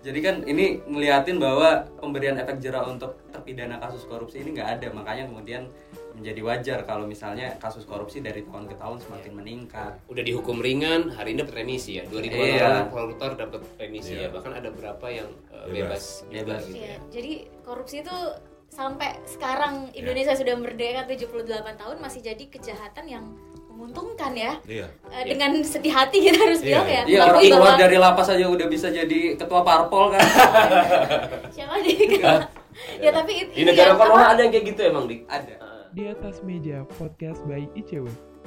Jadi kan ini ngeliatin bahwa pemberian efek jera untuk terpidana kasus korupsi ini nggak ada, makanya kemudian menjadi wajar kalau misalnya kasus korupsi dari tahun ke tahun semakin meningkat. Udah dihukum ringan, hari ini dapat remisi ya. 2000 orang koruptor dapat remisi ya. Bahkan ada beberapa yang bebas gitu ya. Jadi korupsi itu sampai sekarang Indonesia sudah merdeka 78 tahun masih jadi kejahatan yang menguntungkan ya. Dengan sedih hati kita harus bilang ya. Iya, orang keluar dari lapas aja udah bisa jadi ketua parpol kan. Siapa nih? Ya tapi di negara Konoha ada yang kayak gitu emang, Dik? Ada. Di atas meja podcast by ICW.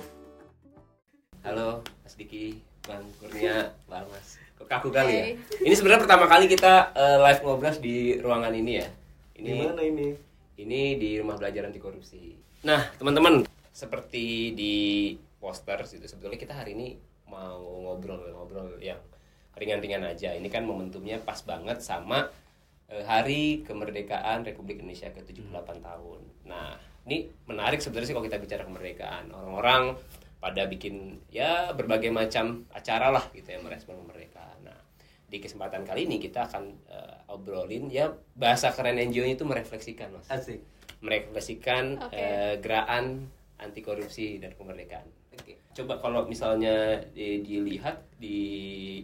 Halo, Mas Diki, Bang Kurnia, Bang Mas. Kok kaku kali ya? Ini sebenarnya pertama kali kita live ngobras di ruangan ini ya. Ini mana ini? Ini di Rumah Belajar Anti Korupsi. Nah, teman-teman, seperti di poster itu sebetulnya kita hari ini mau ngobrol yang ringan-ringan aja. Ini kan momentumnya pas banget sama Hari Kemerdekaan Republik Indonesia ke-78 tahun. Nah, ini menarik sebenarnya sih kalau kita bicara kemerdekaan. Orang-orang pada bikin ya berbagai macam acara lah gitu ya merespon kemerdekaan. Nah, di kesempatan kali ini kita akan obrolin ya bahasa keren NGO-nya itu merefleksikan, Mas. Asik. Merefleksikan gerakan anti korupsi dan kemerdekaan. Coba kalau misalnya dilihat di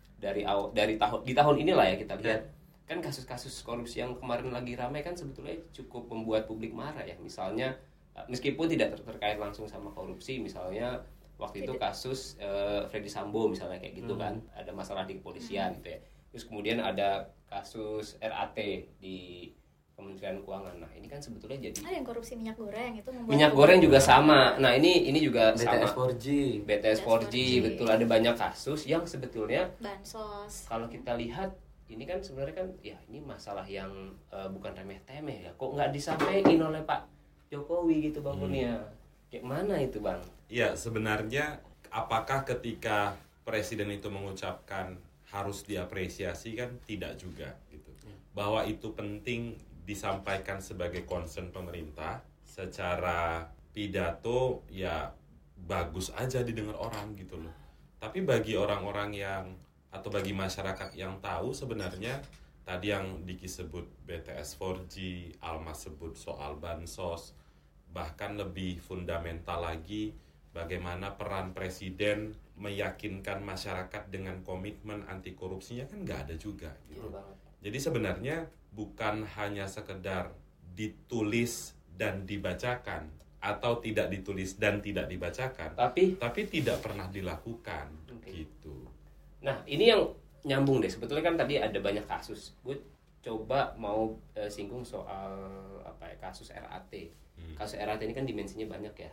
tahun inilah ya kita lihat. Kan kasus-kasus korupsi yang kemarin lagi ramai kan sebetulnya cukup membuat publik marah ya. Misalnya meskipun tidak terkait langsung sama korupsi, misalnya waktu itu kasus Freddy Sambo misalnya kayak gitu kan, ada masalah di kepolisian gitu ya. Terus kemudian ada kasus RAT di Kementerian Keuangan. Nah, ini kan sebetulnya jadi ada yang korupsi minyak goreng itu membuat minyak goreng juga sama. Nah, ini juga BTS sama. 4G. BTS 4G betul, ada banyak kasus yang sebetulnya bansos. kalau kita lihat ini kan sebenarnya kan ya ini masalah yang bukan remeh-temeh ya. Kok nggak disampaikan oleh Pak Jokowi gitu Bang Kurnia? Kayak mana itu Bang? Ya sebenarnya apakah ketika Presiden itu mengucapkan harus diapresiasi kan tidak juga gitu. Bahwa itu penting disampaikan sebagai concern pemerintah secara pidato ya bagus aja didengar orang gitu loh. Tapi bagi orang-orang yang atau bagi masyarakat yang tahu sebenarnya tadi yang Diki sebut BTS 4G, Almas sebut soal bansos, bahkan lebih fundamental lagi bagaimana peran Presiden meyakinkan masyarakat dengan komitmen anti korupsinya kan nggak ada juga gitu. Jadi sebenarnya bukan hanya sekedar ditulis dan dibacakan atau tidak ditulis dan tidak dibacakan, tapi tidak pernah dilakukan gitu. Nah, ini yang nyambung deh. Sebetulnya kan tadi ada banyak kasus. Gue coba mau singgung soal kasus RAT. Kasus RAT ini kan dimensinya banyak ya.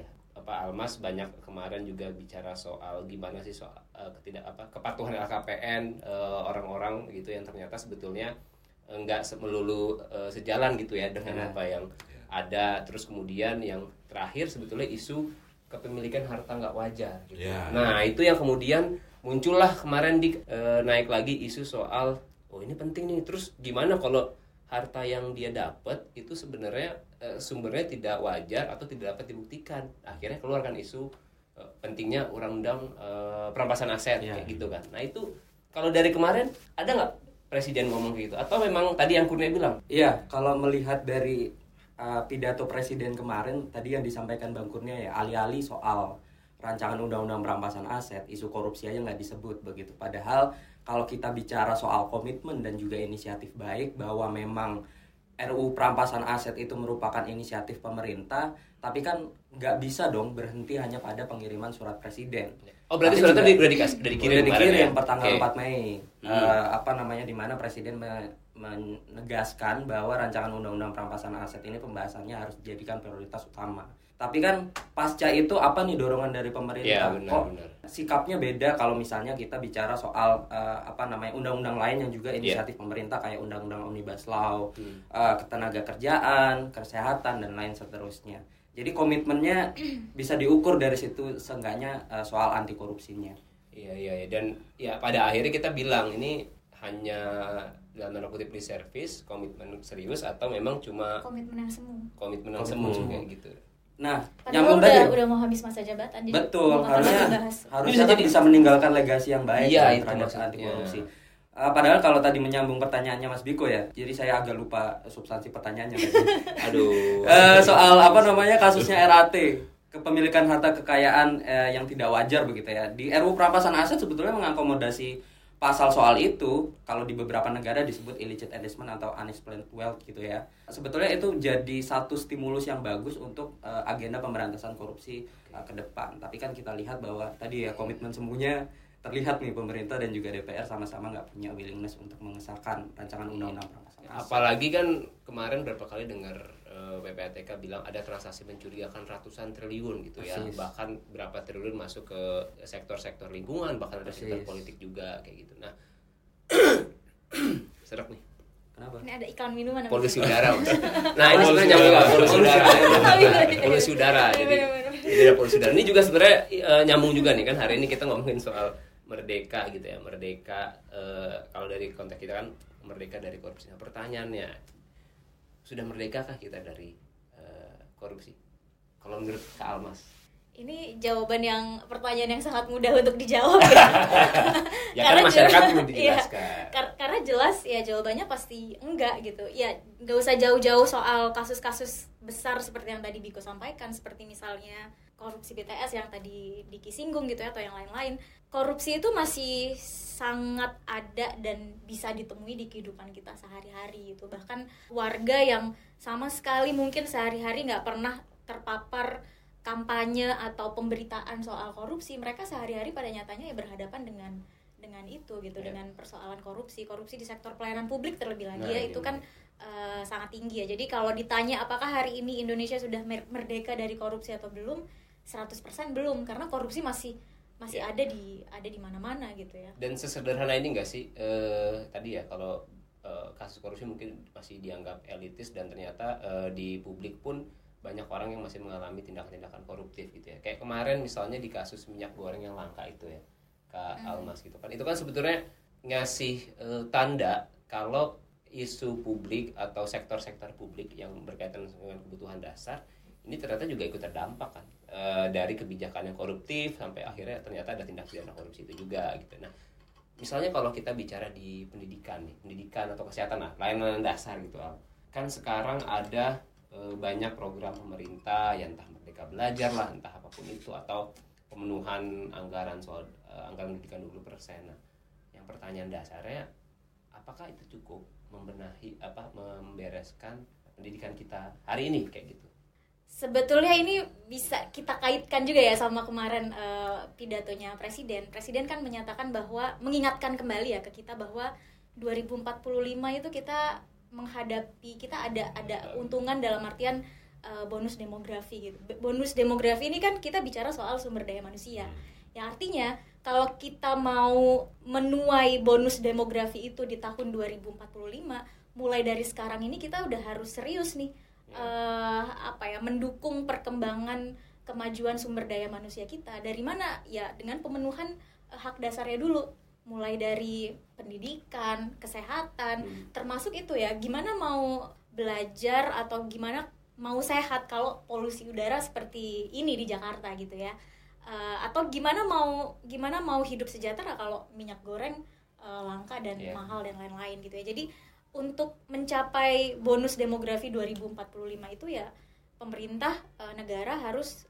Almas banyak kemarin juga bicara soal gimana sih soal kepatuhan LKPN orang-orang gitu yang ternyata sebetulnya enggak melulu sejalan gitu ya dengan apa yang ada. Terus kemudian yang terakhir sebetulnya isu kepemilikan harta nggak wajar gitu. Nah, itu yang kemudian muncullah kemarin naik lagi isu soal ini penting nih, terus gimana kalau harta yang dia dapat itu sebenarnya sumbernya tidak wajar atau tidak dapat dibuktikan. Akhirnya keluar kan isu pentingnya undang-undang perampasan aset kayak gitu kan. Nah, itu kalau dari kemarin ada nggak Presiden ngomong gitu atau memang tadi yang Kurnia bilang? Iya, kalau melihat dari pidato Presiden kemarin tadi yang disampaikan Bang Kurnia ya, alih-alih soal rancangan undang-undang perampasan aset, isu korupsi aja nggak disebut begitu. Padahal kalau kita bicara soal komitmen dan juga inisiatif baik bahwa memang RUU perampasan aset itu merupakan inisiatif pemerintah, tapi kan nggak bisa dong berhenti hanya pada pengiriman surat Presiden. Oh, berarti suratnya udah dikirim ya? Pertanggal 4 Mei. Di mana Presiden menegaskan bahwa rancangan undang-undang perampasan aset ini pembahasannya harus dijadikan prioritas utama. Tapi kan pasca itu apa nih dorongan dari pemerintah? Benar. Sikapnya beda kalau misalnya kita bicara soal undang-undang lain yang juga inisiatif pemerintah kayak undang-undang Omnibus Law, ketenagakerjaan, kesehatan dan lain seterusnya. Jadi komitmennya bisa diukur dari situ seenggaknya soal anti korupsinya. Iya dan ya pada akhirnya kita bilang ini hanya dalam tanda kutip lip service, komitmen serius atau memang cuma komitmen yang semu kayak gitu. Nah, nyambung tadi udah mau habis masa jabatan. Betul, harusnya bisa meninggalkan legasi yang baik terhadap anti korupsi. Padahal kalau tadi menyambung pertanyaannya Mas Biko ya, jadi saya agak lupa substansi pertanyaannya. Aduh. Soal kasusnya RAT, kepemilikan harta kekayaan yang tidak wajar begitu ya. Di RUU Perampasan Aset sebetulnya mengakomodasi pasal soal itu. Kalau di beberapa negara disebut illicit enrichment atau unexplained wealth gitu ya. Sebetulnya itu jadi satu stimulus yang bagus untuk agenda pemberantasan korupsi ke depan. Tapi kan kita lihat bahwa tadi ya komitmen semuanya terlihat nih pemerintah dan juga DPR sama-sama nggak punya willingness untuk mengesahkan rancangan undang-undang perampasan aset. Apalagi kan kemarin berapa kali dengar PPATK bilang ada transaksi mencurigakan ratusan triliun gitu ya. Persis. Bahkan berapa triliun masuk ke sektor-sektor lingkungan, bahkan ada sektor politik juga kayak gitu. Nah, serak nih. Kenapa? Ini ada iklan minuman. Polusi udara. Nah, ini sebenarnya nyambung nggak? Polusi udara. Polusi udara. Jadi ada polusi udara. Ini juga sebenarnya nyambung juga nih kan, hari ini kita ngomongin soal merdeka gitu ya. Merdeka kalau dari konteks kita kan merdeka dari korupsi. Nah, pertanyaannya, sudah merdekakah kita dari korupsi? Kalau menurut Kak Almas? Ini jawaban yang pertanyaan yang sangat mudah untuk dijawab ya. Ya karena masyarakat perlu dijelaskan. Iya, karena jelas ya jawabannya pasti enggak gitu. Ya nggak usah jauh-jauh soal kasus-kasus besar seperti yang tadi Biko sampaikan, seperti misalnya korupsi BTS yang tadi Diki singgung gitu ya, atau yang lain-lain. Korupsi itu masih sangat ada dan bisa ditemui di kehidupan kita sehari-hari gitu. Bahkan warga yang sama sekali mungkin sehari-hari nggak pernah terpapar kampanye atau pemberitaan soal korupsi, mereka sehari-hari pada nyatanya ya berhadapan dengan itu gitu, dengan persoalan korupsi di sektor pelayanan publik terlebih lagi ya, itu kan sangat tinggi ya. Jadi kalau ditanya apakah hari ini Indonesia sudah merdeka dari korupsi atau belum, 100% belum, karena korupsi masih ada di mana-mana gitu ya. Dan sesederhana ini nggak sih tadi ya, kalau kasus korupsi mungkin masih dianggap elitis dan ternyata di publik pun banyak orang yang masih mengalami tindakan-tindakan koruptif gitu ya. Kayak kemarin misalnya di kasus minyak goreng yang langka itu ya, Kak Almas gitu kan. Itu kan sebetulnya ngasih tanda kalau isu publik atau sektor-sektor publik yang berkaitan dengan kebutuhan dasar ini ternyata juga ikut terdampak kan dari kebijakan yang koruptif sampai akhirnya ternyata ada tindak pidana korupsi itu juga gitu. Nah, misalnya kalau kita bicara di pendidikan atau kesehatan lah, layanan dasar gitu Al. Kan sekarang ada banyak program pemerintah ya, entah Merdeka Belajar lah, entah apapun itu, atau pemenuhan anggaran soal anggaran pendidikan 20%. Nah, yang pertanyaan dasarnya, apakah itu cukup membereskan pendidikan kita hari ini kayak gitu? Sebetulnya ini bisa kita kaitkan juga ya sama kemarin pidatonya Presiden. Presiden kan menyatakan bahwa, mengingatkan kembali ya ke kita bahwa 2045 itu kita menghadapi, kita ada untungan dalam artian bonus demografi gitu. Bonus demografi ini kan kita bicara soal sumber daya manusia. Yang artinya kalau kita mau menuai bonus demografi itu di tahun 2045, mulai dari sekarang ini kita udah harus serius nih mendukung perkembangan kemajuan sumber daya manusia kita. Dari mana? Ya dengan pemenuhan hak dasarnya dulu. Mulai dari pendidikan, kesehatan, termasuk itu ya, gimana mau belajar atau gimana mau sehat kalau polusi udara seperti ini di Jakarta gitu ya, atau gimana mau hidup sejahtera kalau minyak goreng langka dan mahal dan lain-lain gitu ya. Jadi untuk mencapai bonus demografi 2045 itu ya pemerintah negara harus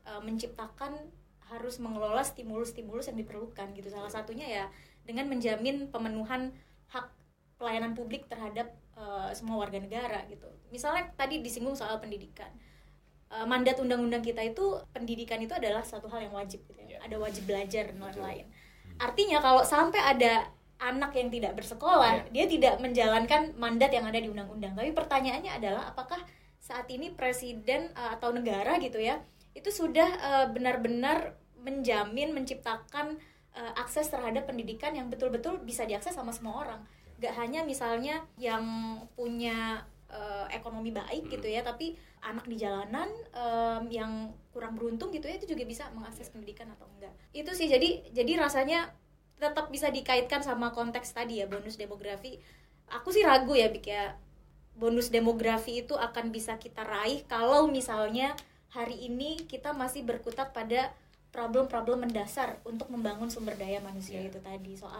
harus mengelola stimulus-stimulus yang diperlukan gitu. Salah satunya ya dengan menjamin pemenuhan hak pelayanan publik terhadap semua warga negara gitu. Misalnya tadi disinggung soal pendidikan. Mandat undang-undang kita itu pendidikan itu adalah satu hal yang wajib gitu ya. Ada wajib belajar dan lain-lain. Artinya kalau sampai ada anak yang tidak bersekolah, dia tidak menjalankan mandat yang ada di undang-undang. Tapi pertanyaannya adalah apakah saat ini presiden atau negara gitu ya, itu sudah benar-benar menjamin, menciptakan akses terhadap pendidikan yang betul-betul bisa diakses sama semua orang. Gak hanya misalnya yang punya ekonomi baik gitu ya, tapi anak di jalanan yang kurang beruntung gitu ya, itu juga bisa mengakses pendidikan atau enggak. Itu sih, jadi rasanya tetap bisa dikaitkan sama konteks tadi ya, bonus demografi. Aku sih ragu ya, Bik ya, bonus demografi itu akan bisa kita raih kalau misalnya hari ini kita masih berkutat pada problem-problem mendasar untuk membangun sumber daya manusia itu tadi, soal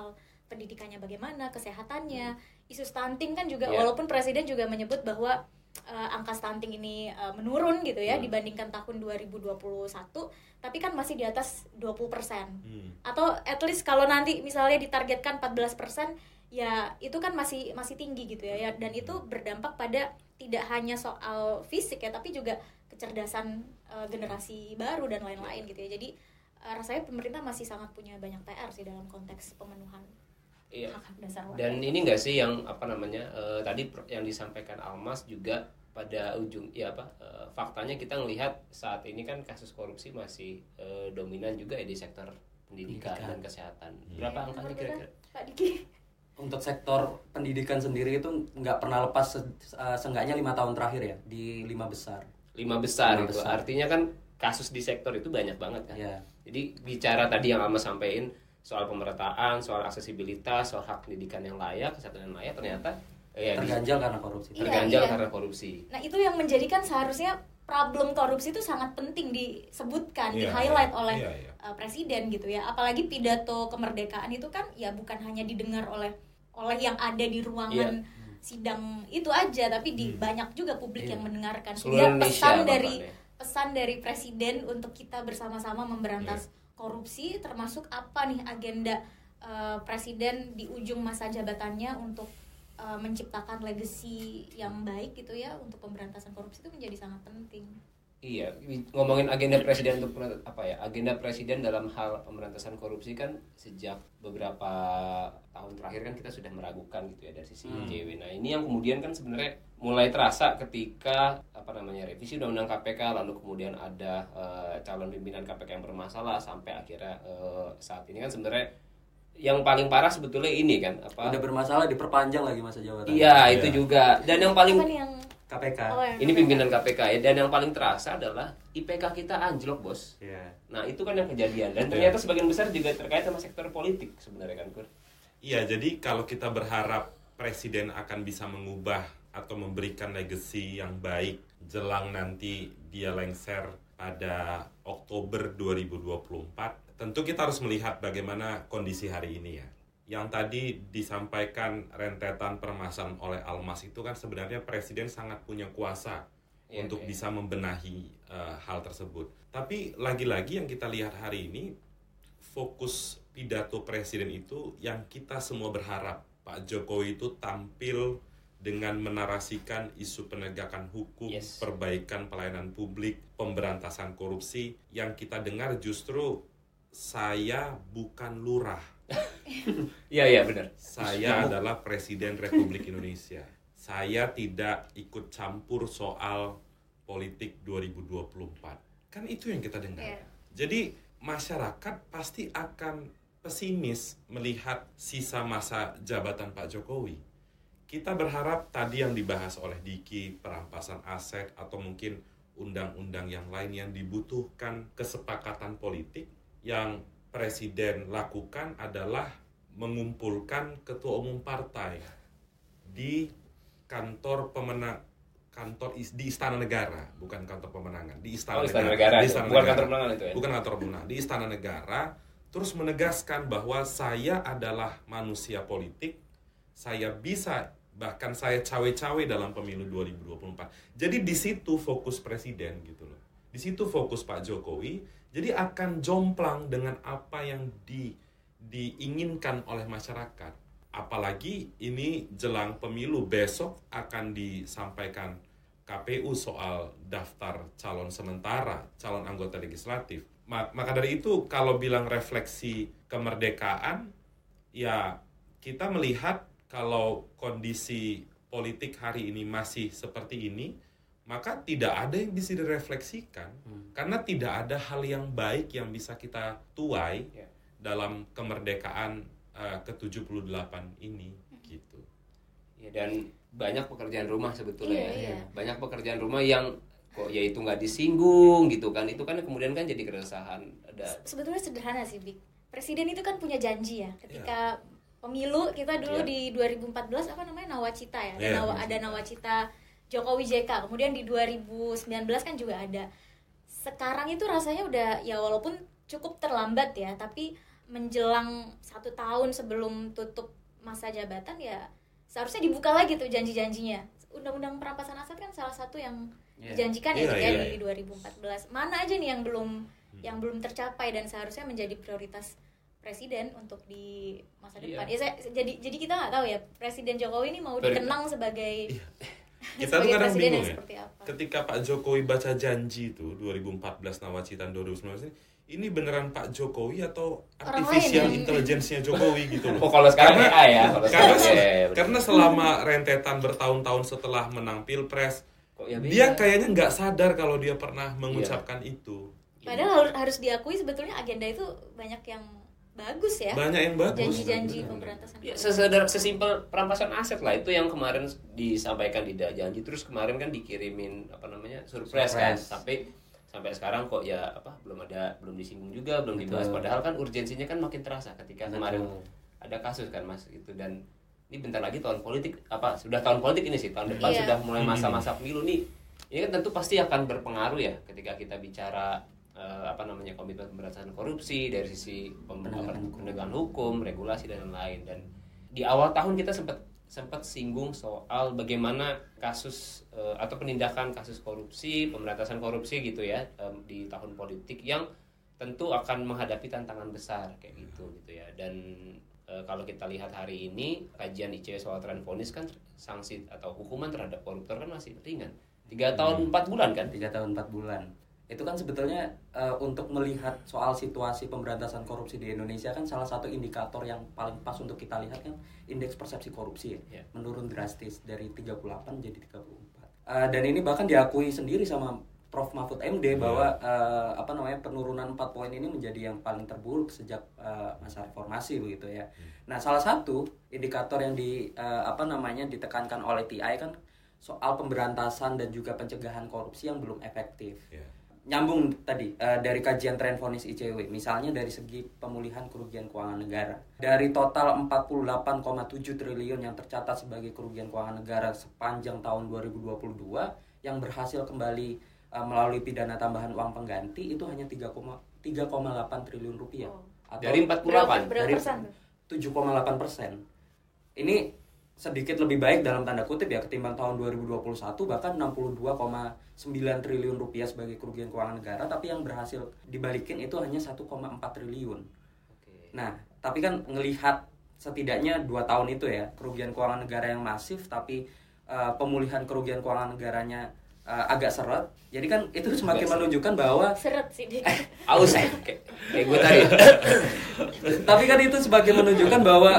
pendidikannya bagaimana, kesehatannya, isu stunting kan juga, Yeah. walaupun presiden juga menyebut bahwa angka stunting ini menurun gitu ya dibandingkan tahun 2021, tapi kan masih di atas 20%. Atau at least kalau nanti misalnya ditargetkan 14%, ya itu kan masih tinggi gitu ya, dan itu berdampak pada tidak hanya soal fisik ya, tapi juga kecerdasan generasi baru dan lain-lain gitu ya. Jadi rasanya pemerintah masih sangat punya banyak PR sih dalam konteks pemenuhan hak dasar warga. Dan ini nggak sih yang tadi yang disampaikan Almas juga pada ujung faktanya kita ngelihat saat ini kan kasus korupsi masih dominan juga ya di sektor pendidikan dan kesehatan. Berapa angkanya kira-kira? Pak Diki? Untuk sektor pendidikan sendiri itu nggak pernah lepas seenggaknya 5 tahun terakhir ya, di 5 besar. 5 besar itu artinya kan kasus di sektor itu banyak banget kan. Yeah. Jadi bicara tadi yang Almas sampaikan soal pemerataan, soal aksesibilitas, soal hak pendidikan yang layak, kesehatan yang layak, ternyata terganjal karena korupsi. Terganjal karena korupsi. Nah itu yang menjadikan seharusnya problem korupsi itu sangat penting disebutkan, di-highlight oleh presiden gitu ya. Apalagi pidato kemerdekaan itu kan ya bukan hanya didengar oleh yang ada di ruangan sidang itu aja, tapi di banyak juga publik yang mendengarkan. Sehingga pesan dari presiden untuk kita bersama-sama memberantas korupsi, termasuk apa nih agenda presiden di ujung masa jabatannya untuk menciptakan legacy yang baik gitu ya untuk pemberantasan korupsi, itu menjadi sangat penting. Iya, ngomongin agenda presiden untuk agenda presiden dalam hal pemberantasan korupsi kan sejak beberapa tahun terakhir kan kita sudah meragukan gitu ya dari sisi IJW. Nah, ini yang kemudian kan sebenarnya mulai terasa ketika revisi undang-undang KPK, lalu kemudian ada calon pimpinan KPK yang bermasalah sampai akhirnya saat ini kan sebenarnya yang paling parah sebetulnya ini kan udah bermasalah diperpanjang lagi masa jabatan. Iya, itu juga. Dan yang paling KPK. Ini pimpinan KPK ya, dan yang paling terasa adalah IPK kita anjlok, Bos. Nah, itu kan yang kejadian, dan ternyata sebagian besar juga terkait sama sektor politik sebenarnya kan, Kur. Iya, jadi kalau kita berharap presiden akan bisa mengubah atau memberikan legacy yang baik jelang nanti dia lengser pada Oktober 2024, tentu kita harus melihat bagaimana kondisi hari ini ya. Yang tadi disampaikan rentetan permasalahan oleh Almas itu kan sebenarnya presiden sangat punya kuasa untuk bisa membenahi hal tersebut. Tapi lagi-lagi yang kita lihat hari ini, fokus pidato presiden itu yang kita semua berharap Pak Jokowi itu tampil dengan menarasikan isu penegakan hukum, perbaikan pelayanan publik, pemberantasan korupsi. Yang kita dengar justru saya bukan lurah. Iya benar. Saya adalah Presiden Republik Indonesia. Saya tidak ikut campur soal politik 2024. Kan itu yang kita dengar. Jadi masyarakat pasti akan pesimis melihat sisa masa jabatan Pak Jokowi. Kita berharap tadi yang dibahas oleh Diki, perampasan aset atau mungkin undang-undang yang lain yang dibutuhkan kesepakatan politik, yang presiden lakukan adalah mengumpulkan ketua umum partai di kantor di Istana Negara, bukan kantor pemenangan, di Istana Negara. Di Istana Negara. Bukan kantor pemenangan itu ya. Bukan kantor pemenangan, di Istana Negara, terus menegaskan bahwa saya adalah manusia politik, saya bisa, bahkan saya cawe-cawe dalam pemilu 2024. Jadi di situ fokus presiden gitu loh. Di situ fokus Pak Jokowi. Jadi akan jomplang dengan apa yang diinginkan oleh masyarakat. Apalagi ini jelang pemilu, besok akan disampaikan KPU soal daftar calon sementara, calon anggota legislatif. Maka dari itu kalau bilang refleksi kemerdekaan, ya kita melihat kalau kondisi politik hari ini masih seperti ini, maka tidak ada yang bisa direfleksikan. Karena tidak ada hal yang baik yang bisa kita tuai dalam kemerdekaan ke-78 ini gitu. Ya, dan banyak pekerjaan rumah sebetulnya. Banyak pekerjaan rumah yang kok ya itu nggak disinggung gitu kan. Itu kan kemudian kan jadi keresahan. Sebetulnya sederhana sih, Bik. Presiden itu kan punya janji ya. Ketika pemilu kita dulu di 2014 nawacita ya. Ada nawacita Jokowi JK, kemudian di 2019 kan juga ada. Sekarang itu rasanya udah ya walaupun cukup terlambat ya, tapi menjelang 1 tahun sebelum tutup masa jabatan ya seharusnya dibuka lagi tuh janji-janjinya. Undang-undang perampasan aset kan salah satu yang dijanjikan di 2014. Mana aja nih yang belum tercapai dan seharusnya menjadi prioritas presiden untuk di masa depan. Ya jadi kita nggak tahu ya Presiden Jokowi ini mau dikenang sebagai kita tuh kadang bingung ya. Apa. Ketika Pak Jokowi baca janji itu 2014 Nawacita 2019 ini beneran Pak Jokowi atau artificial intelligence-nya Jokowi gitu loh. Oh, kalau sekarang AI ya. Karena selama rentetan bertahun-tahun setelah menang Pilpres, dia kayaknya nggak sadar kalau dia pernah mengucapkan itu. Padahal harus diakui sebetulnya agenda itu banyak yang bagus ya. Banyak yang bagus. Janji-janji pemberantasan. Ya, sesimpel perampasan aset lah itu yang kemarin disampaikan di janji, terus kemarin kan dikirimin surprise kan sampai sekarang kok ya belum disinggung juga, belum dibahas. Padahal kan urgensinya kan makin terasa ketika kemarin ada kasus kan Mas gitu. Dan ini bentar lagi tahun politik sudah tahun politik ini sih, tahun depan sudah mulai masa-masa pemilu nih. Ini kan tentu pasti akan berpengaruh ya ketika kita bicara komitmen pemberantasan korupsi dari sisi penegakan hukum, regulasi dan lain-lain. Dan di awal tahun kita sempat singgung soal bagaimana kasus atau penindakan kasus korupsi, pemberantasan korupsi gitu ya di tahun politik yang tentu akan menghadapi tantangan besar kayak gitu ya. Dan kalau kita lihat hari ini kajian ICW soal tren vonis kan sanksi atau hukuman terhadap koruptor kan masih ringan. 3 tahun 4 bulan kan? 3 tahun 4 bulan. Itu kan sebetulnya untuk melihat soal situasi pemberantasan korupsi di Indonesia kan salah satu indikator yang paling pas untuk kita lihat kan indeks persepsi korupsi ya. Menurun drastis dari 38 jadi 34. Dan ini bahkan diakui sendiri sama Prof. Mahfud MD bahwa penurunan 4 poin ini menjadi yang paling terburuk sejak masa reformasi begitu ya. Nah, salah satu indikator yang ditekankan oleh TI kan soal pemberantasan dan juga pencegahan korupsi yang belum efektif. Nyambung tadi dari kajian tren vonis ICW, misalnya dari segi pemulihan kerugian keuangan negara. Dari total 48,7 triliun yang tercatat sebagai kerugian keuangan negara sepanjang tahun 2022 yang berhasil kembali melalui pidana tambahan uang pengganti itu hanya 3,8 triliun rupiah. Atau Dari 48? Berapa persen? 7,8%. Ini sedikit lebih baik dalam tanda kutip ya ketimbang tahun 2021 bahkan 62,9 triliun rupiah sebagai kerugian keuangan negara, tapi yang berhasil dibalikin itu hanya 1,4 triliun. Nah, tapi kan ngelihat setidaknya 2 tahun itu ya kerugian keuangan negara yang masif tapi pemulihan kerugian keuangan negaranya agak seret. Jadi kan itu semakin menunjukkan bahwa seret sih dia. Aus kayak gue tadi. Tapi kan itu sebagai menunjukkan bahwa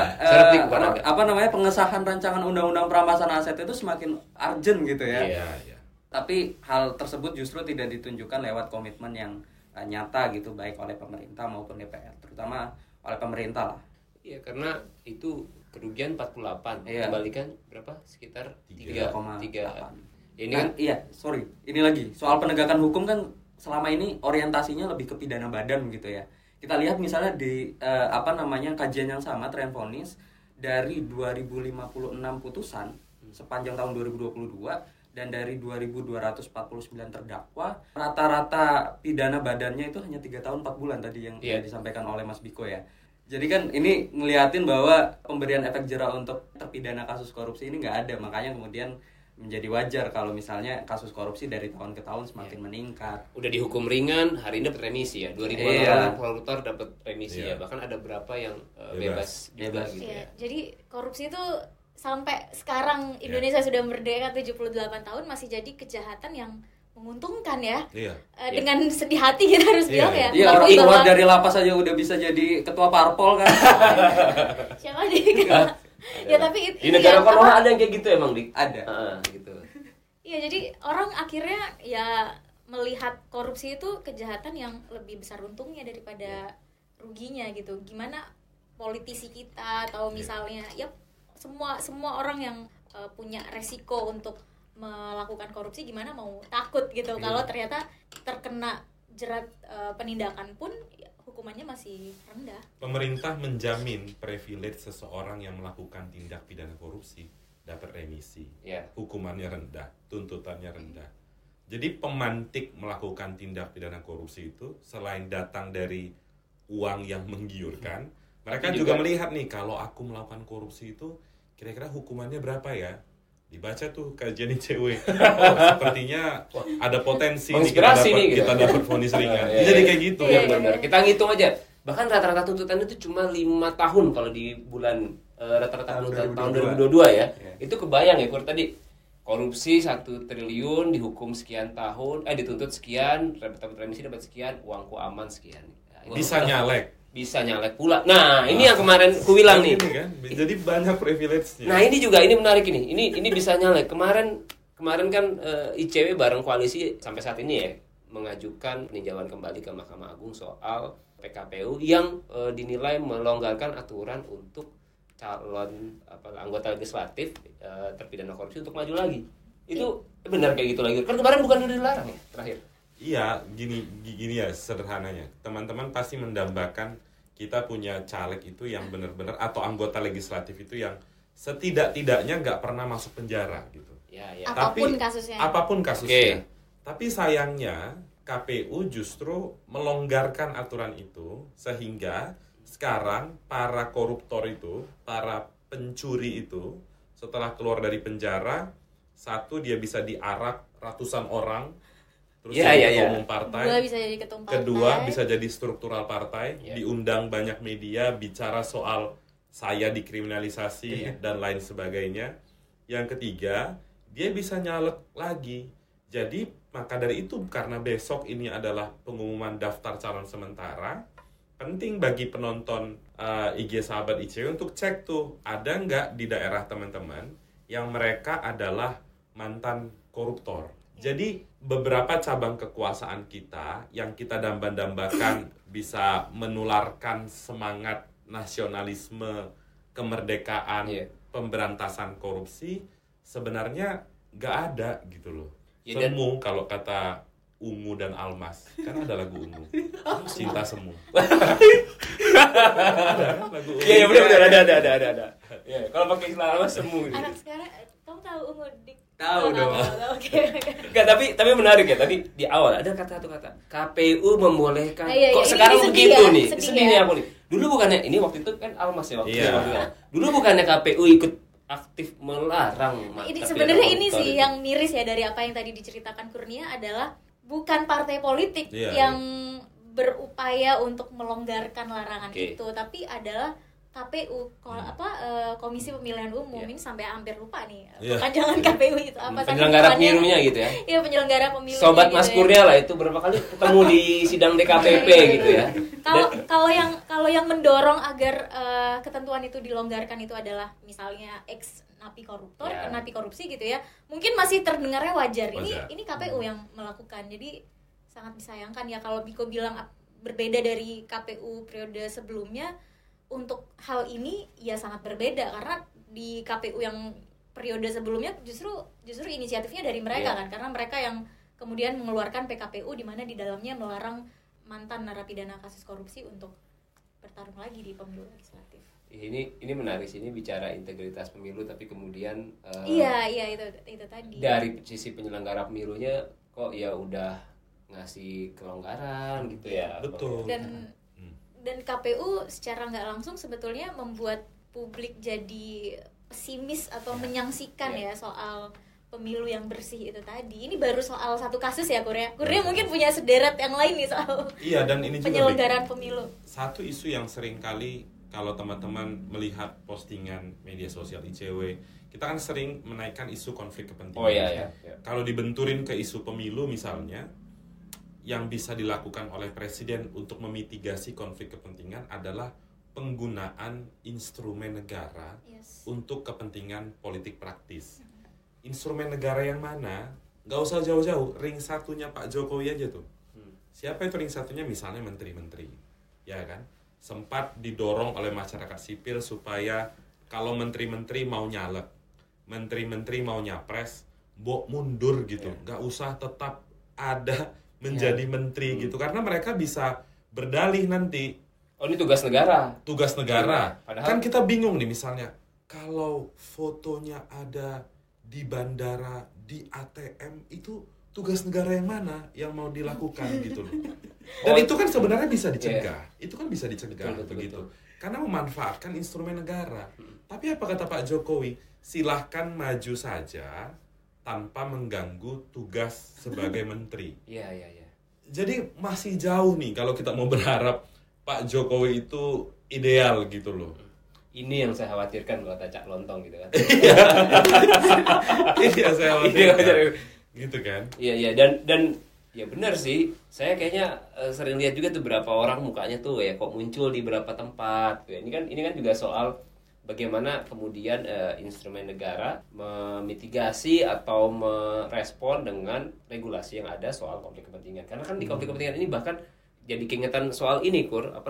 pengesahan rancangan undang-undang perampasan aset itu semakin urgent gitu ya. Iya. Tapi hal tersebut justru tidak ditunjukkan lewat komitmen yang nyata gitu baik oleh pemerintah maupun DPR, terutama oleh pemerintah lah. Iya, karena itu kerugian 48. Kembalikan berapa? Sekitar 3,8. Ini kan ini lagi soal penegakan hukum kan selama ini orientasinya lebih ke pidana badan gitu ya. Kita lihat misalnya di kajian yang sama tren vonis dari 2056 putusan sepanjang tahun 2022 dan dari 2249 terdakwa, rata-rata pidana badannya itu hanya 3 tahun 4 bulan tadi yang disampaikan oleh Mas Biko ya. Jadi kan ini ngeliatin bahwa pemberian efek jera untuk terpidana kasus korupsi ini nggak ada, makanya kemudian menjadi wajar kalau misalnya kasus korupsi dari tahun ke tahun semakin meningkat. Udah dihukum ringan, hari ini dapat remisi ya. 2000 orang koruptor dapat remisi ya. Bahkan ada berapa yang bebas juga gitu ya. Jadi korupsi itu sampai sekarang Indonesia sudah merdeka 78 tahun masih jadi kejahatan yang menguntungkan ya. Dengan sedih hati kita harus bilang ya. Iya, orang keluar dari lapas aja udah bisa jadi ketua parpol kan. Siapa nih? Ya tapi di negara corona ada yang kayak gitu emang ada gitu. Iya, jadi orang akhirnya ya melihat korupsi itu kejahatan yang lebih besar untungnya daripada ruginya gitu. Gimana politisi kita atau misalnya semua orang yang punya resiko untuk melakukan korupsi gimana mau takut gitu kalau ternyata terkena jerat penindakan pun hukumannya masih rendah. Pemerintah menjamin privilege seseorang yang melakukan tindak pidana korupsi dapat remisi. Hukumannya rendah, tuntutannya rendah. Jadi pemantik melakukan tindak pidana korupsi itu selain datang dari uang yang menggiurkan, mereka Tapi juga juga melihat nih kalau aku melakukan korupsi itu kira-kira hukumannya berapa ya? Dibaca tuh kajian ICW. Oh, sepertinya ada potensi nih Menginspirasi nih, gitu. kita dapat vonis ringan. Iya, Jadi iya. kayak gitu. Iya benar. Kita ngitung aja. Bahkan rata-rata tuntutan itu cuma 5 tahun kalau di bulan rata-rata tahun 2022 ya. Itu kebayang ya Kur tadi korupsi 1 triliun dihukum sekian tahun, dituntut sekian, dapat remisi dapat sekian, uangku aman sekian. Nah, Bisa nyalek pula. Nah, ini yang kemarin ku bilang nih. Ini kan, jadi banyak privilege-nya. Nah, ini juga ini menarik ini. Ini bisa nyalek. Kemarin kan ICW bareng koalisi sampai saat ini ya mengajukan peninjauan kembali ke Mahkamah Agung soal PKPU yang dinilai melonggarkan aturan untuk calon anggota legislatif terpidana korupsi untuk maju lagi. Itu benar kayak gitu lagi. Kan kemarin bukan udah dilarang ya terakhir. Iya, gini ya sederhananya. Teman-teman pasti mendambakan kita punya caleg itu yang benar-benar atau anggota legislatif itu yang setidak-tidaknya nggak pernah masuk penjara gitu. Ya. Apapun kasusnya. Okay. Tapi sayangnya KPU justru melonggarkan aturan itu sehingga sekarang para koruptor itu, para pencuri itu setelah keluar dari penjara, satu dia bisa diarak ratusan orang, terus jadi ketua umum partai. Kedua bisa jadi struktural partai, diundang banyak media bicara soal saya dikriminalisasi dan lain sebagainya. Yang ketiga, dia bisa nyalek lagi. Jadi maka dari itu karena besok ini adalah pengumuman daftar calon sementara, penting bagi penonton IG Sahabat ICW untuk cek tuh ada nggak di daerah teman-teman yang mereka adalah mantan koruptor. Jadi beberapa cabang kekuasaan kita yang kita dambakan bisa menularkan semangat nasionalisme, kemerdekaan, pemberantasan korupsi sebenarnya nggak ada gitu loh. Semu kalau kata Ungu dan Almas, kan ada lagu Ungu, Cinta Semu. Lagu Ungu. Iya benar ada. Ya, kalau pakai istilah Almas Semu. Anak sekarang kamu tahu Ungu Tahu dong. Oke. Enggak, tapi menarik ya. Tadi di awal ada satu kata KPU membolehkan. Kok sekarang ini begitu ya, nih? sedih Nih ya. aku nih. Dulu bukannya ini waktu itu kan Almas ya waktu Iya. itu. Dulu bukannya KPU ikut aktif melarang. Ini sebenarnya ini sih yang miris ya dari apa yang tadi diceritakan Kurnia adalah bukan partai politik yang berupaya untuk melonggarkan larangan itu, tapi adalah KPU, Komisi Pemilihan Umum. Ini sampai hampir lupa nih panjangan KPU itu apa, penyelenggara pemilunya gitu ya. Iya, penyelenggara pemilu. Sobat gitu Mas Kurnia lah itu berapa kali ketemu di sidang DKPP gitu ya. Kalau yang mendorong agar ketentuan itu dilonggarkan itu adalah misalnya ex napi koruptor, napi korupsi gitu ya. Mungkin masih terdengarnya wajar. Ini KPU yang melakukan. Jadi sangat disayangkan ya kalau Biko bilang berbeda dari KPU periode sebelumnya. Untuk hal ini ya sangat berbeda karena di KPU yang periode sebelumnya justru inisiatifnya dari mereka kan, karena mereka yang kemudian mengeluarkan PKPU di mana di dalamnya melarang mantan narapidana kasus korupsi untuk bertarung lagi di pemilu legislatif. Ini menarik sih, ini bicara integritas pemilu tapi kemudian itu tadi. Dari sisi penyelenggara pemilunya kok ya udah ngasih kelonggaran gitu ya. Betul. Dan KPU secara nggak langsung sebetulnya membuat publik jadi pesimis atau menyaksikan ya soal pemilu yang bersih itu tadi. Ini baru soal satu kasus ya Kurnia mungkin punya sederet yang lain nih soal dan ini penyelenggaraan pemilu. Satu isu yang sering kali kalau teman-teman melihat postingan media sosial ICW, kita kan sering menaikkan isu konflik kepentingan. Kalau dibenturin ke isu pemilu misalnya, yang bisa dilakukan oleh presiden untuk memitigasi konflik kepentingan adalah penggunaan instrumen negara untuk kepentingan politik praktis. Instrumen negara yang mana? Gak usah jauh-jauh, ring satunya Pak Jokowi aja tuh. Siapa itu ring satunya? Misalnya menteri-menteri, ya kan? Sempat didorong oleh masyarakat sipil supaya kalau menteri-menteri mau nyalek, menteri-menteri mau nyapres, mundur gitu. Gak usah tetap ada menjadi menteri gitu, karena mereka bisa berdalih nanti. Oh, ini tugas negara. Tugas negara. Padahal kan kita bingung nih misalnya, kalau fotonya ada di bandara, di ATM itu tugas negara yang mana yang mau dilakukan gitu loh. Dan itu kan sebenarnya bisa dicegah. Itu kan bisa dicegah begitu. Karena memanfaatkan instrumen negara. Tapi apa kata Pak Jokowi? Silahkan maju saja tanpa mengganggu tugas sebagai menteri. Iya. Jadi masih jauh nih kalau kita mau berharap Pak Jokowi itu ideal gitu loh. Ini yang saya khawatirkan kalau Cak Lontong gitu kan. Ini yang saya khawatirkan. Gitu kan? Iya dan ya benar sih. Saya kayaknya sering lihat juga tuh beberapa orang mukanya tuh ya kok muncul di beberapa tempat. Ini kan juga soal bagaimana kemudian instrumen negara memitigasi atau merespon dengan regulasi yang ada soal konflik kepentingan. Karena kan di konflik kepentingan ini bahkan jadi keingetan soal ini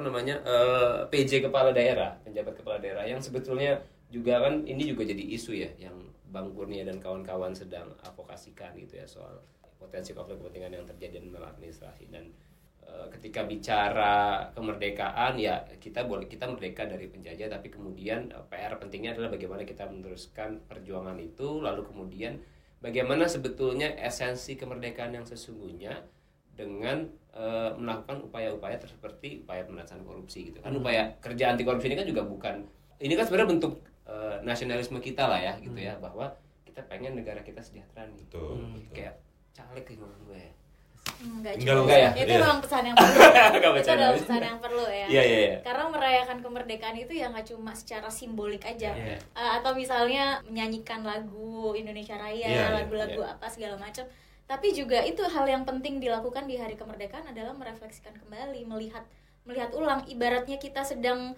PJ kepala daerah, penjabat kepala daerah yang sebetulnya juga kan ini juga jadi isu ya yang Bang Kurnia dan kawan-kawan sedang advokasikan gitu ya soal potensi konflik kepentingan yang terjadi dalam administrasi. Dan ketika bicara kemerdekaan ya kita merdeka dari penjajah, tapi kemudian PR pentingnya adalah bagaimana kita meneruskan perjuangan itu, lalu kemudian bagaimana sebetulnya esensi kemerdekaan yang sesungguhnya dengan melakukan upaya-upaya seperti upaya pemberantasan korupsi gitu kan. Upaya kerja anti korupsi ini kan juga bukan, ini kan sebenarnya bentuk nasionalisme kita lah ya gitu ya, bahwa kita pengen negara kita sejahtera nih. Betul. Kayak caleg gitu gue ya. Enggak ya? Itu Iya. memang pesan yang perlu. Itu adalah pesan yang perlu ya. Iya. Karena merayakan kemerdekaan itu ya nggak cuma secara simbolik aja. Iya. Atau misalnya menyanyikan lagu Indonesia Raya, Iya, lagu-lagu apa segala macam. Tapi juga itu hal yang penting dilakukan di hari kemerdekaan adalah merefleksikan kembali, melihat ulang. Ibaratnya kita sedang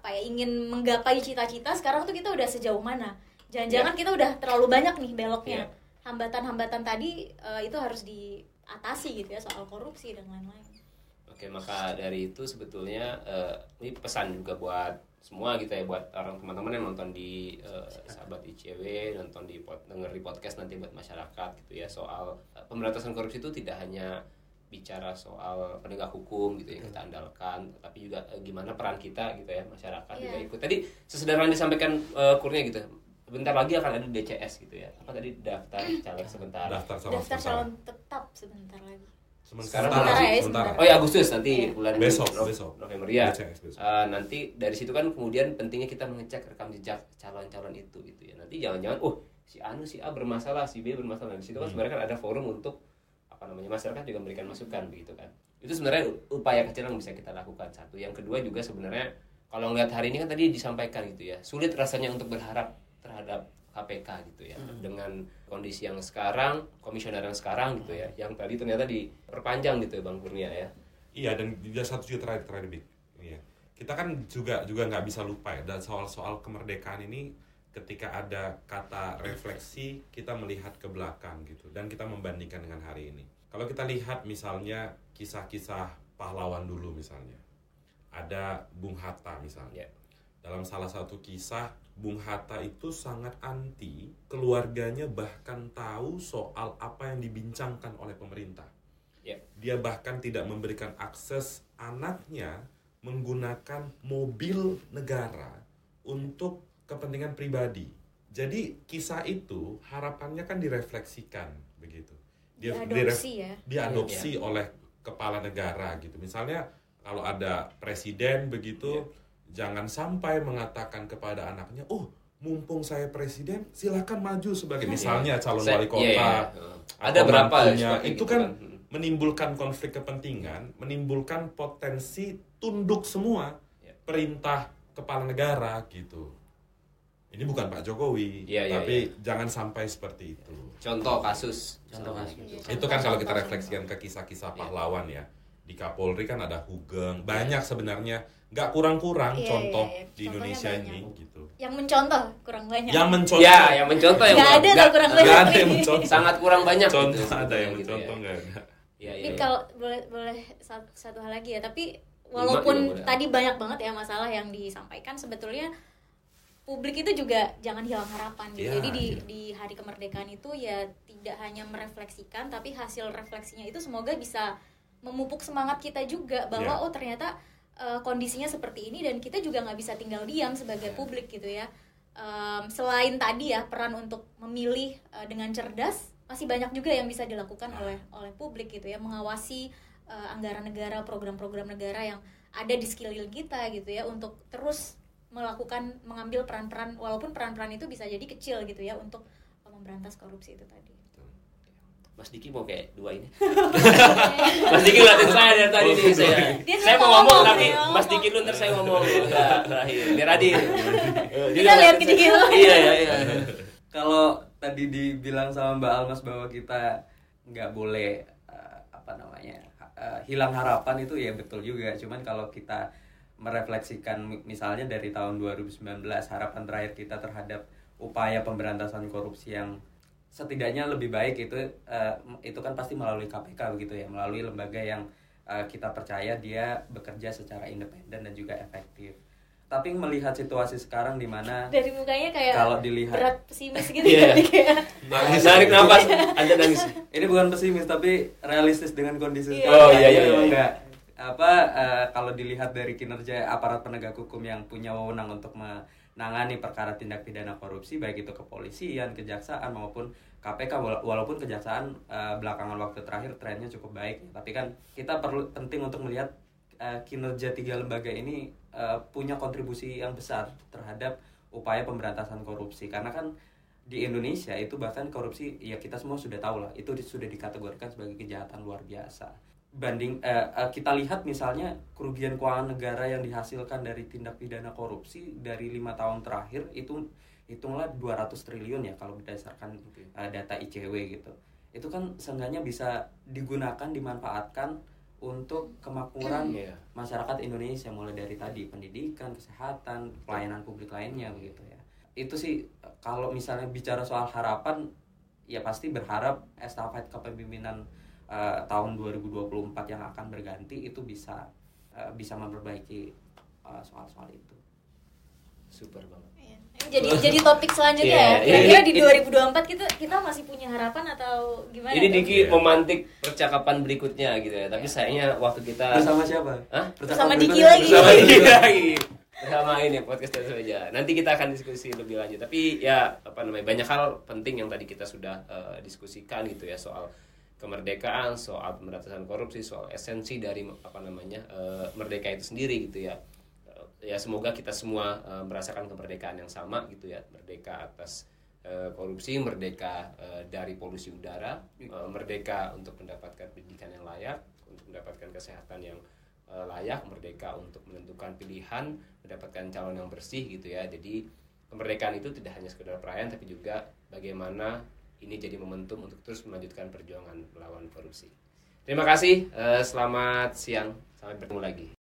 ingin menggapai cita-cita, sekarang tuh kita udah sejauh mana? Jangan-jangan kita udah terlalu banyak nih beloknya. Hambatan-hambatan tadi itu harus diatasi gitu ya, soal korupsi dan lain-lain. Oke, maka dari itu sebetulnya ini pesan juga buat semua gitu ya, buat orang teman-teman yang nonton di Sahabat ICW, denger di podcast nanti buat masyarakat gitu ya, soal pemberantasan korupsi itu tidak hanya bicara soal penegak hukum gitu ya kita andalkan, tapi juga gimana peran kita gitu ya, masyarakat juga ikut. Tadi sesederhana disampaikan Kurnia gitu, bentar lagi akan ada DCS gitu ya, apa tadi daftar caleg sementara, Daftar calon tetap sebentar lagi. Sementara. Oh ya, Agustus nanti bulan besok. November ya. besok. Nanti dari situ kan kemudian pentingnya kita mengecek rekam jejak calon-calon itu gitu ya. Nanti jangan-jangan si A bermasalah, si B bermasalah. Di situ kan sebenarnya kan ada forum untuk masyarakat juga memberikan masukan begitu kan. Itu sebenarnya upaya kecil yang bisa kita lakukan, satu. Yang kedua juga sebenarnya kalau ngeliat hari ini kan tadi disampaikan gitu ya, sulit rasanya untuk berharap terhadap KPK gitu ya, dengan kondisi yang sekarang, komisioner yang sekarang gitu ya, yang tadi ternyata diperpanjang gitu ya Bang Kurnia ya. Iya, dan juga satu juga terakhir Bik. Iya. Kita kan juga nggak bisa lupa ya, dan soal kemerdekaan ini ketika ada kata refleksi, kita melihat ke belakang gitu, dan kita membandingkan dengan hari ini. Kalau kita lihat misalnya kisah-kisah pahlawan dulu misalnya, ada Bung Hatta misalnya. Dalam salah satu kisah, Bung Hatta itu sangat anti, keluarganya bahkan tahu soal apa yang dibincangkan oleh pemerintah. Dia bahkan tidak memberikan akses anaknya menggunakan mobil negara untuk kepentingan pribadi. Jadi kisah itu harapannya kan direfleksikan begitu. Diadopsi oleh kepala negara gitu. Misalnya kalau ada presiden begitu, jangan sampai mengatakan kepada anaknya, mumpung saya presiden, silakan maju sebagai misalnya calon wali kota. Ada berapa itu kan menimbulkan konflik kepentingan, menimbulkan potensi tunduk semua perintah kepala negara gitu. Ini bukan Pak Jokowi, tapi jangan sampai seperti itu. Contoh kasus. Itu kan kalau kita refleksikan ke kisah-kisah pahlawan ya. Di Kapolri kan ada Hugeng, banyak sebenarnya, nggak kurang-kurang contoh di Indonesia ini gitu. Yang mencontoh kurang banyak. Yang mencontoh nggak ada kurang banyak. Nggak ada yang mencontoh. Sangat kurang banyak. Contoh gitu, ada yang gitu mencontoh ya. nggak ada. Ini kalau boleh satu hal lagi ya, tapi walaupun tadi banyak banget ya masalah yang disampaikan, sebetulnya publik itu juga jangan hilang harapan gitu. Jadi di hari kemerdekaan itu ya tidak hanya merefleksikan, tapi hasil refleksinya itu semoga bisa memupuk semangat kita juga bahwa ternyata kondisinya seperti ini dan kita juga nggak bisa tinggal diam sebagai publik gitu ya. Selain tadi ya peran untuk memilih dengan cerdas, masih banyak juga yang bisa dilakukan oleh publik gitu ya, mengawasi anggaran negara, program-program negara yang ada di sekeliling kita gitu ya, untuk terus mengambil peran-peran, walaupun peran-peran itu bisa jadi kecil gitu ya, untuk memberantas korupsi itu tadi. Mas Diki mau kayak dua ini. Mas Diki ngeliatin saya dari tadi nih saya mau ngomong tapi Mas Diki lu ntar saya ngomong terakhir biar adil. Kita lihat ke Diki dulu. Iya. Kalau tadi dibilang sama Mbak Almas bahwa kita nggak boleh hilang harapan, itu ya betul juga. Cuman kalau kita merefleksikan misalnya dari tahun 2019, harapan terakhir kita terhadap upaya pemberantasan korupsi yang setidaknya lebih baik itu kan pasti melalui KPK begitu ya, melalui lembaga yang kita percaya dia bekerja secara independen dan juga efektif. Tapi melihat situasi sekarang di mana dari mukanya kayak kalau dilihat berat pesimis gitu ya, kayak tarik nafas, Anda nangis. Ini bukan pesimis tapi realistis dengan kondisi Iya. sekarang. Iya. Enggak kalau dilihat dari kinerja aparat penegak hukum yang punya wewenang untuk menangani perkara tindak pidana korupsi, baik itu kepolisian, kejaksaan maupun KPK, walaupun kejaksaan belakangan waktu terakhir trennya cukup baik, tapi kan kita penting untuk melihat kinerja 3 lembaga ini punya kontribusi yang besar terhadap upaya pemberantasan korupsi. Karena kan di Indonesia itu bahkan korupsi ya kita semua sudah tahu lah, itu sudah dikategorikan sebagai kejahatan luar biasa. Kita lihat misalnya kerugian keuangan negara yang dihasilkan dari tindak pidana korupsi dari 5 tahun terakhir itu hitunglah 200 triliun ya kalau berdasarkan data ICW gitu. Itu kan seenggaknya bisa digunakan, dimanfaatkan untuk kemakmuran masyarakat Indonesia, mulai dari tadi pendidikan, kesehatan, pelayanan publik lainnya begitu ya. Itu sih kalau misalnya bicara soal harapan, ya pasti berharap estafet kepemimpinan tahun 2024 yang akan berganti itu bisa memperbaiki soal-soal itu. Super banget. Jadi topik selanjutnya ya. Kira-kira di 2024 kita masih punya harapan atau gimana? Jadi Diki memantik percakapan berikutnya gitu ya. Tapi sayangnya waktu kita Bersama siapa? Bersama Diki lagi. Bersama ini podcast Tetes Meja. Nanti kita akan diskusi lebih lanjut. Tapi ya banyak hal penting yang tadi kita sudah diskusikan gitu ya, soal kemerdekaan, soal pemberantasan korupsi, soal esensi dari merdeka itu sendiri gitu ya. Ya semoga kita semua merasakan kemerdekaan yang sama gitu ya, merdeka atas korupsi, merdeka dari polusi udara, merdeka untuk mendapatkan pendidikan yang layak, untuk mendapatkan kesehatan yang layak, merdeka untuk menentukan pilihan, mendapatkan calon yang bersih gitu ya. Jadi kemerdekaan itu tidak hanya sekedar perayaan, tapi juga bagaimana ini jadi momentum untuk terus melanjutkan perjuangan melawan korupsi. Terima kasih, selamat siang, sampai bertemu lagi.